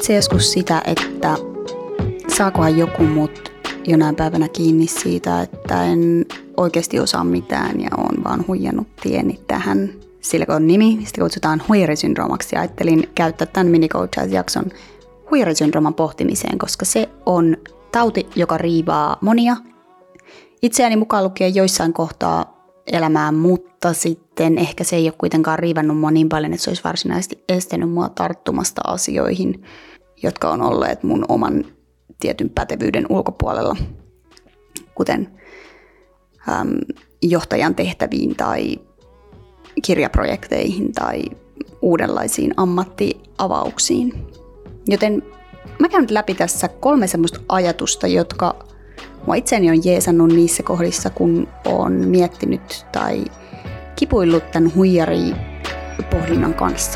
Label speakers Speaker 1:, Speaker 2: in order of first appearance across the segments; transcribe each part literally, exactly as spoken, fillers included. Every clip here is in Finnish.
Speaker 1: Mietitsä joskus sitä, että saakohan joku mut jonain päivänä kiinni siitä, että en oikeasti osaa mitään ja oon vaan huijannut tieni tähän. Sillä kun on nimi, sitä kutsutaan huijarisyndroomaksi, ja ajattelin käyttää tämän mini-coachaus-jakson huijarisyndrooman pohtimiseen, koska se on tauti, joka riivaa monia, itseäni mukaan lukien joissain kohtaa elämää, mutta sitten ehkä se ei ole kuitenkaan riivannut mua niin paljon, että se olisi varsinaisesti estänyt mua tarttumasta asioihin, jotka on olleet mun oman tietyn pätevyyden ulkopuolella, kuten äm, johtajan tehtäviin tai kirjaprojekteihin tai uudenlaisiin ammattiavauksiin. Joten mä käyn läpi tässä kolme semmoista ajatusta, jotka mua itseäni on jeesannut niissä kohdissa, kun on miettinyt tai kipuillut tämän huijari-pohdinnan kanssa.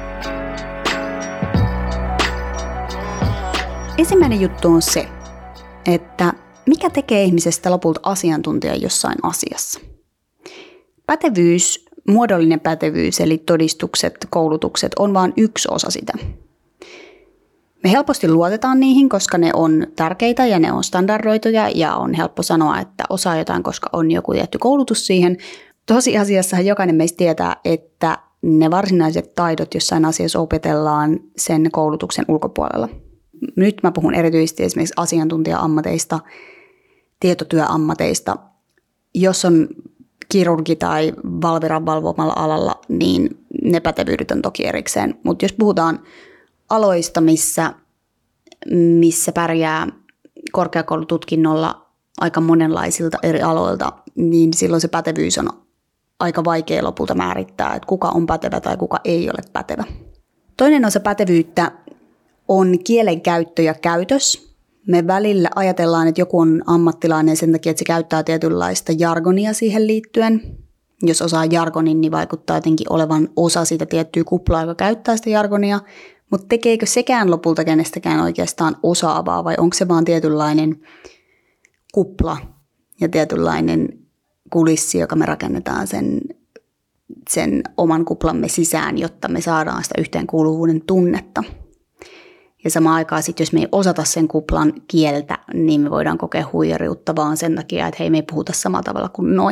Speaker 1: Ensimmäinen juttu on se, että mikä tekee ihmisestä lopulta asiantuntijan jossain asiassa. Pätevyys, muodollinen pätevyys eli todistukset, koulutukset on vain yksi osa sitä. Me helposti luotetaan niihin, koska ne on tärkeitä ja ne on standardoituja ja on helppo sanoa, että osaa jotain, koska on joku tietty koulutus siihen. Tosiasiassahan jokainen meistä tietää, että ne varsinaiset taidot jossain asiassa opetellaan sen koulutuksen ulkopuolella. Nyt mä puhun erityisesti esimerkiksi asiantuntija-ammateista, tietotyöammateista. Jos on kirurgi tai Valviran valvomalla alalla, niin ne pätevyydet on toki erikseen. Mutta jos puhutaan aloista, missä, missä pärjää korkeakoulututkinnolla aika monenlaisilta eri aloilta, niin silloin se pätevyys on aika vaikea lopulta määrittää, että kuka on pätevä tai kuka ei ole pätevä. Toinen osa pätevyyttä on kielenkäyttö ja käytös. Me välillä ajatellaan, että joku on ammattilainen sen takia, että se käyttää tietynlaista jargonia siihen liittyen. Jos osaa jargonin, niin vaikuttaa jotenkin olevan osa sitä tiettyä kuplaa, joka käyttää sitä jargonia. Mutta tekeekö sekään lopulta kenestäkään oikeastaan osaavaa vai onko se vaan tietynlainen kupla ja tietynlainen kulissi, joka me rakennetaan sen, sen oman kuplamme sisään, jotta me saadaan sitä yhteenkuuluvuuden tunnetta. Ja samaan aikaan sitten, jos me ei osata sen kuplan kieltä, niin me voidaan kokea huijariutta vaan sen takia, että hei, me ei puhuta samalla tavalla kuin noi.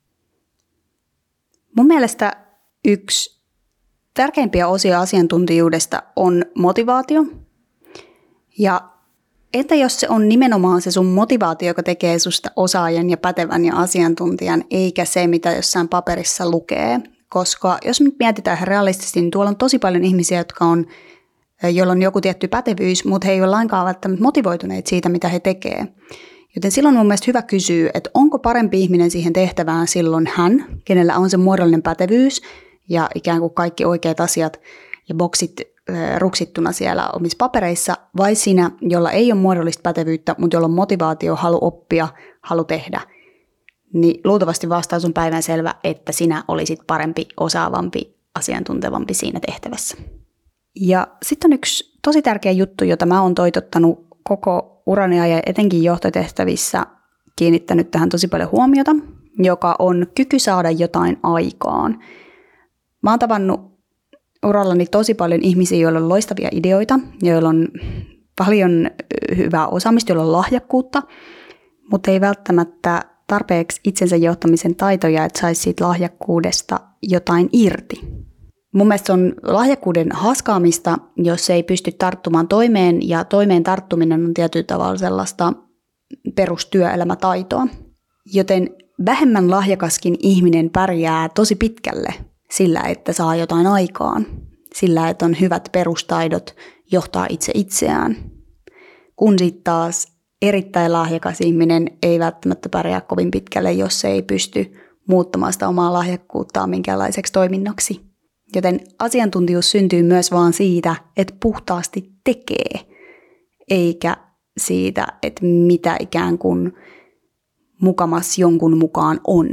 Speaker 1: Mun mielestä yksi tärkeimpiä osia asiantuntijuudesta on motivaatio. Ja entä jos se on nimenomaan se sun motivaatio, joka tekee susta osaajan ja pätevän ja asiantuntijan, eikä se, mitä jossain paperissa lukee. Koska jos nyt mietitään ihan realistisesti, niin tuolla on tosi paljon ihmisiä, jotka on, joilla on joku tietty pätevyys, mutta he ei ole lainkaan välttämättä motivoituneet siitä, mitä he tekee. Joten silloin on mun mielestä hyvä kysyä, että onko parempi ihminen siihen tehtävään silloin hän, kenellä on se muodollinen pätevyys, ja ikään kuin kaikki oikeat asiat ja boksit äh, ruksittuna siellä omissa papereissa, vai sinä, jolla ei ole muodollista pätevyyttä, mutta jolla on motivaatio, halu oppia, halu tehdä, niin luultavasti vastaus on päivänselvä, että sinä olisit parempi, osaavampi, asiantuntevampi siinä tehtävässä. Ja sitten on yksi tosi tärkeä juttu, jota mä oon toitottanut koko urani ja etenkin johtotehtävissä kiinnittänyt tähän tosi paljon huomiota, joka on kyky saada jotain aikaan. Mä oon tavannut urallani tosi paljon ihmisiä, joilla on loistavia ideoita, joilla on paljon hyvää osaamista, joilla on lahjakkuutta, mutta ei välttämättä tarpeeksi itsensä johtamisen taitoja, että saisi siitä lahjakkuudesta jotain irti. Mun mielestä se on lahjakkuuden haskaamista, jos ei pysty tarttumaan toimeen, ja toimeen tarttuminen on tietyllä tavalla sellaista perustyöelämätaitoa. Joten vähemmän lahjakaskin ihminen pärjää tosi pitkälle sillä, että saa jotain aikaan, sillä, että on hyvät perustaidot johtaa itse itseään. Kun sitten taas erittäin lahjakas ihminen ei välttämättä pärjää kovin pitkälle, jos se ei pysty muuttamaan sitä omaa lahjakkuuttaan minkäänlaiseksi toiminnaksi. Joten asiantuntijuus syntyy myös vaan siitä, että puhtaasti tekee, eikä siitä, että mitä ikään kuin mukamas jonkun mukaan on.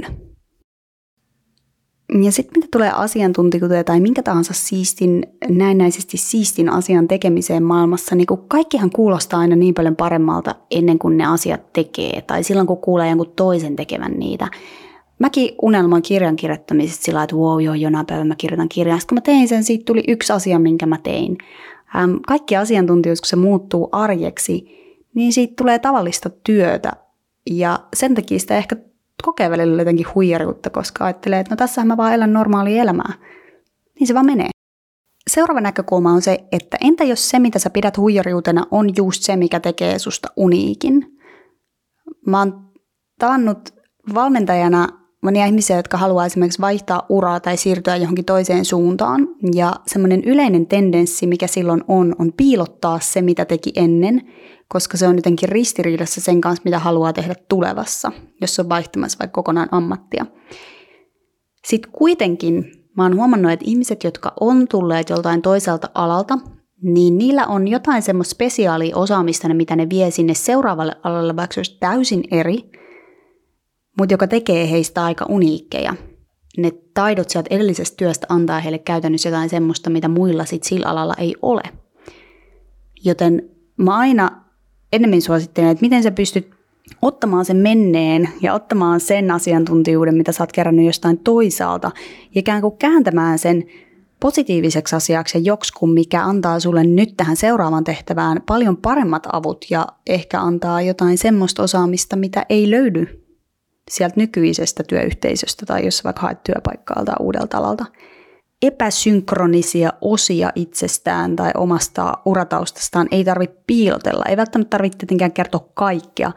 Speaker 1: Ja sitten mitä tulee asiantuntijuuteen tai minkä tahansa siistin, näennäisesti siistin asian tekemiseen maailmassa, niin kun kaikkihan kuulostaa aina niin paljon paremmalta ennen kuin ne asiat tekee, tai silloin kun kuulee jonkun toisen tekevän niitä. Mäkin unelmoin kirjan kirjoittamisesta sillä, että wow, joo, jonain päivänä mä kirjoitan kirjan. Sitten kun mä tein sen, siitä tuli yksi asia, minkä mä tein. Ähm, kaikki asiantuntijuus, kun se muuttuu arjeksi, niin siitä tulee tavallista työtä. Ja sen takia sitä ehkä kokee välillä jotenkin huijariutta, koska ajattelee, että no tässähän mä vaan elän normaalia elämää. Niin se vaan menee. Seuraava näkökulma on se, että entä jos se, mitä sä pidät huijariutena, on just se, mikä tekee susta uniikin. Mä oon tavannut valmentajana monia ihmisiä, jotka haluaa esimerkiksi vaihtaa uraa tai siirtyä johonkin toiseen suuntaan. Ja semmoinen yleinen tendenssi, mikä silloin on, on piilottaa se, mitä teki ennen, koska se on jotenkin ristiriidassa sen kanssa, mitä haluaa tehdä tulevassa, jos on vaihtamassa vaikka kokonaan ammattia. Sitten kuitenkin mä oon huomannut, että ihmiset, jotka on tulleet joltain toiselta alalta, niin niillä on jotain semmoista spesiaalia osaamista, mitä ne vie sinne seuraavalle alalle, vaikka se olisi täysin eri, mutta joka tekee heistä aika uniikkeja. Ne taidot sieltä edellisestä työstä antaa heille käytännössä jotain semmoista, mitä muilla sit sillä alalla ei ole. Joten mä aina enemmän suosittelen, että miten sä pystyt ottamaan sen menneen ja ottamaan sen asiantuntijuuden, mitä sä oot kerännyt jostain toisaalta, ja ikään kuin kääntämään sen positiiviseksi asiaksi ja joksikun, mikä antaa sulle nyt tähän seuraavaan tehtävään paljon paremmat avut ja ehkä antaa jotain semmoista osaamista, mitä ei löydy sieltä nykyisestä työyhteisöstä tai jos vaikka haet työpaikkaa tai uudelta alalta. Epäsynkronisia osia itsestään tai omasta urataustastaan ei tarvitse piilotella. Ei välttämättä tarvitse tietenkään kertoa kaikkea,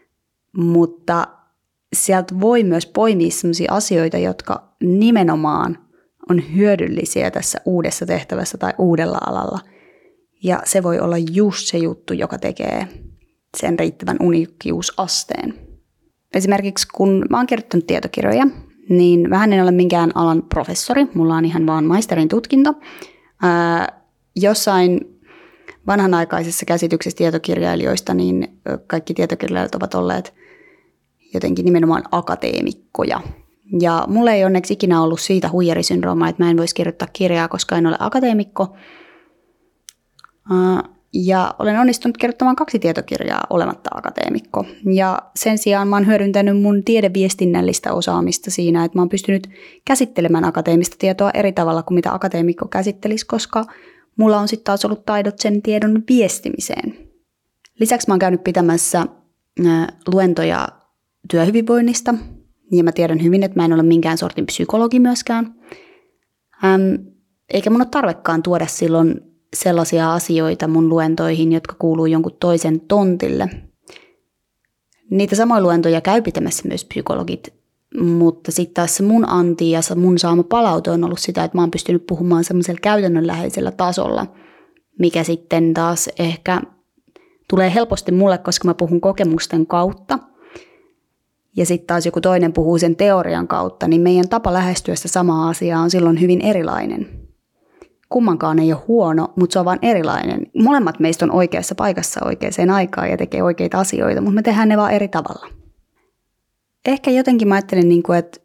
Speaker 1: mutta sieltä voi myös poimia sellaisia asioita, jotka nimenomaan on hyödyllisiä tässä uudessa tehtävässä tai uudella alalla. Ja se voi olla just se juttu, joka tekee sen riittävän uniikkiusasteen. Esimerkiksi kun mä oon kirjoittanut tietokirjoja, niin vähän en ole minkään alan professori, mulla on ihan vaan maisterin tutkinto. Ää, jossain vanhanaikaisessa käsityksessä tietokirjailijoista, niin kaikki tietokirjailijat ovat olleet jotenkin nimenomaan akateemikkoja. Ja mulla ei onneksi ikinä ollut siitä huijarisyndroomaa, että mä en voisi kirjoittaa kirjaa, koska en ole akateemikko. Ja olen onnistunut kirjoittamaan kaksi tietokirjaa olematta akateemikko. Ja sen sijaan mä oon hyödyntänyt mun tiedeviestinnällistä osaamista siinä, että mä oon pystynyt käsittelemään akateemista tietoa eri tavalla kuin mitä akateemikko käsittelisi, koska mulla on sitten taas ollut taidot sen tiedon viestimiseen. Lisäksi mä oon käynyt pitämässä luentoja työhyvinvoinnista, ja mä tiedän hyvin, että mä en ole minkään sortin psykologi myöskään. Ähm, eikä mun ole tarvekaan tuoda silloin sellaisia asioita mun luentoihin, jotka kuuluu jonkun toisen tontille. Niitä samoja luentoja käy pitämässä myös psykologit, mutta sitten taas se mun anti ja se mun saama palaute on ollut sitä, että mä oon pystynyt puhumaan semmoisella käytännönläheisellä tasolla, mikä sitten taas ehkä tulee helposti mulle, koska mä puhun kokemusten kautta. Ja sitten taas joku toinen puhuu sen teorian kautta, niin meidän tapa lähestyä sitä samaa asiaa on silloin hyvin erilainen. Kummankaan ei ole huono, mutta se on vaan erilainen. Molemmat meistä on oikeassa paikassa oikeaan aikaan ja tekee oikeita asioita, mutta me tehdään ne vaan eri tavalla. Ehkä jotenkin mä ajattelen, että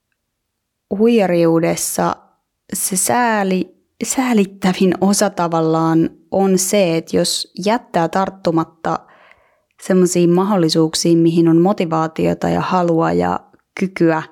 Speaker 1: huijariudessa se sääli, säälittävin osa tavallaan on se, että jos jättää tarttumatta sellaisiin mahdollisuuksiin, mihin on motivaatiota ja halua ja kykyä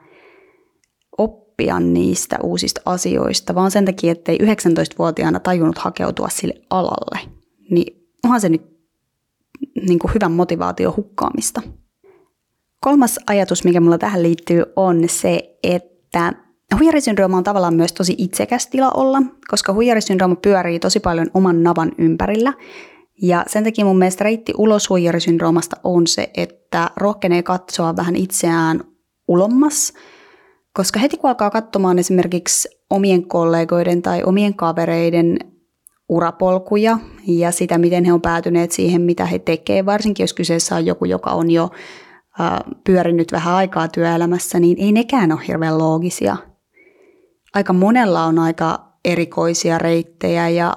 Speaker 1: oppia niistä uusista asioista, vaan sen takia, ettei yhdeksäntoistavuotiaana tajunnut hakeutua sille alalle, niin onhan se nyt niin kuin hyvän motivaation hukkaamista. Kolmas ajatus, mikä mulla tähän liittyy, on se, että huijarisyndrooma on tavallaan myös tosi itsekäs tila olla, koska huijarisyndrooma pyörii tosi paljon oman navan ympärillä. Ja sen takia mun mielestä reitti ulos huijarisyndroomasta on se, että rohkenee katsoa vähän itseään ulommas, koska heti kun alkaa katsomaan esimerkiksi omien kollegoiden tai omien kavereiden urapolkuja ja sitä, miten he on päätyneet siihen, mitä he tekevät, varsinkin jos kyseessä on joku, joka on jo äh, pyörinyt vähän aikaa työelämässä, niin ei nekään ole hirveän loogisia. Aika monella on aika erikoisia reittejä ja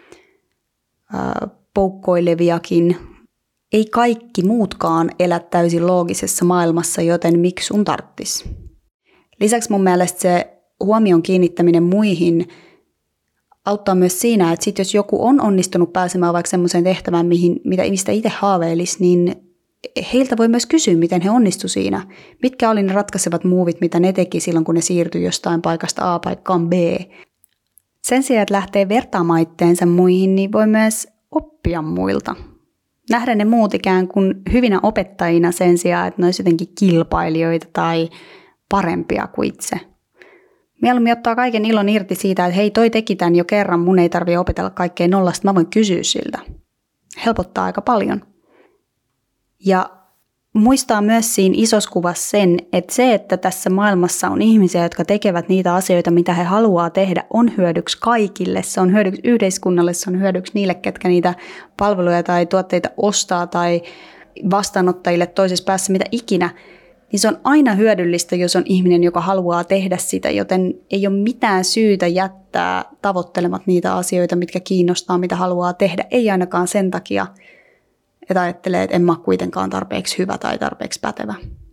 Speaker 1: äh, poukkoileviakin. Ei kaikki muutkaan elä täysin loogisessa maailmassa, joten miksi sun tarttis? Lisäksi mun mielestä se huomion kiinnittäminen muihin auttaa myös siinä, että sit jos joku on onnistunut pääsemään vaikka semmoiseen tehtävään, mihin, mitä mistä itse haaveilisi, niin heiltä voi myös kysyä, miten he onnistu siinä. Mitkä oli ne ratkaisevat muuvit, mitä ne teki silloin, kun ne siirtyi jostain paikasta A paikkaan B. Sen sijaan, että lähtee vertaamaan itteensä muihin, niin voi myös oppia muilta. Nähdä ne muut ikään kuin hyvinä opettajina sen sijaan, että ne olisi jotenkin kilpailijoita tai parempia kuin itse. Mieluummin ottaa kaiken ilon irti siitä, että hei, toi teki tämän jo kerran, mun ei tarvitse opetella kaikkea nollasta, mä voin kysyä siltä. Helpottaa aika paljon. Ja muistaa myös siinä isossa kuvassa sen, että se, että tässä maailmassa on ihmisiä, jotka tekevät niitä asioita, mitä he haluaa tehdä, on hyödyksi kaikille. Se on hyödyksi yhteiskunnalle, se on hyödyksi niille, ketkä niitä palveluja tai tuotteita ostaa tai vastaanottajille toisessa päässä, mitä ikinä. Niin se on aina hyödyllistä, jos on ihminen, joka haluaa tehdä sitä, joten ei ole mitään syytä jättää tavoittelemat niitä asioita, mitkä kiinnostaa, mitä haluaa tehdä. Ei ainakaan sen takia, että ajattelee, että en mä ole kuitenkaan tarpeeksi hyvä tai tarpeeksi pätevä.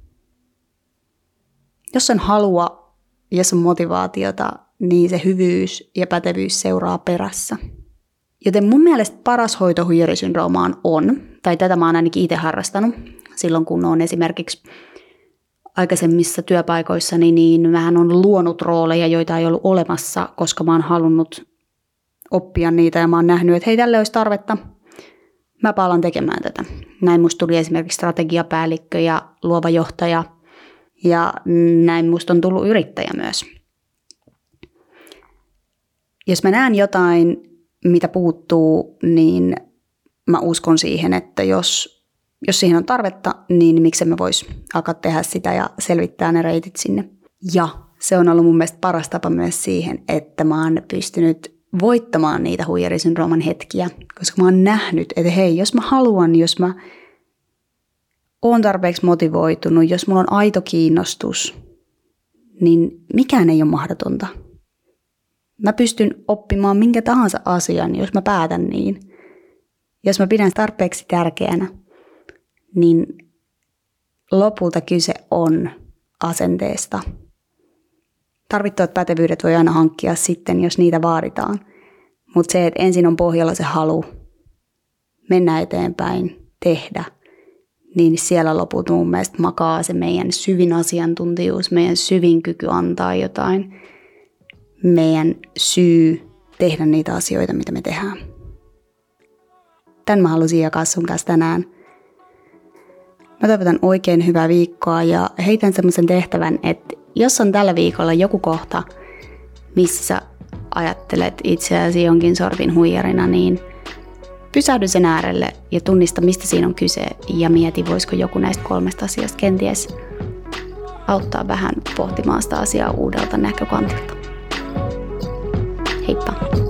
Speaker 1: Jos on halua, jos on motivaatiota, niin se hyvyys ja pätevyys seuraa perässä. Joten mun mielestä paras hoito huijarisyndroomaan on, tai tätä mä oon ainakin itse harrastanut, silloin kun on esimerkiksi aikaisemmissa työpaikoissani, niin vähän on luonut rooleja, joita ei ollut olemassa, koska mä oon halunnut oppia niitä ja mä oon nähnyt, että hei, tälle olisi tarvetta. Mä palaan tekemään tätä. Näin musta tuli esimerkiksi strategiapäällikkö ja luova johtaja ja näin musta on tullut yrittäjä myös. Jos mä näen jotain, mitä puuttuu, niin mä uskon siihen, että jos, jos siihen on tarvetta, niin miksi me vois alkaa tehdä sitä ja selvittää ne reitit sinne. Ja se on ollut mun mielestä paras tapa myös siihen, että mä oon pystynyt voittamaan niitä huijarisyndrooman hetkiä, koska mä oon nähnyt, että hei, jos mä haluan, jos mä oon tarpeeksi motivoitunut, jos mulla on aito kiinnostus, niin mikään ei ole mahdotonta. Mä pystyn oppimaan minkä tahansa asian, jos mä päätän niin. Jos mä pidän tarpeeksi tärkeänä, niin lopulta kyse on asenteesta. Tarvittavat pätevyydet voi aina hankkia sitten, jos niitä vaaditaan. Mutta se, että ensin on pohjalla se halu mennä eteenpäin, tehdä, niin siellä lopulta mun mielestä makaa se meidän syvin asiantuntijuus, meidän syvin kyky antaa jotain, meidän syy tehdä niitä asioita, mitä me tehdään. Tän mä halusin jakaa sun kanssa tänään. Mä toivotan oikein hyvää viikkoa ja heitän semmoisen tehtävän, että jos on tällä viikolla joku kohta, missä ajattelet itseäsi jonkin sortin huijarina, niin pysähdy sen äärelle ja tunnista, mistä siinä on kyse ja mieti, voisiko joku näistä kolmesta asiasta kenties auttaa vähän pohtimaan sitä asiaa uudelta näkökantilta. Heippa!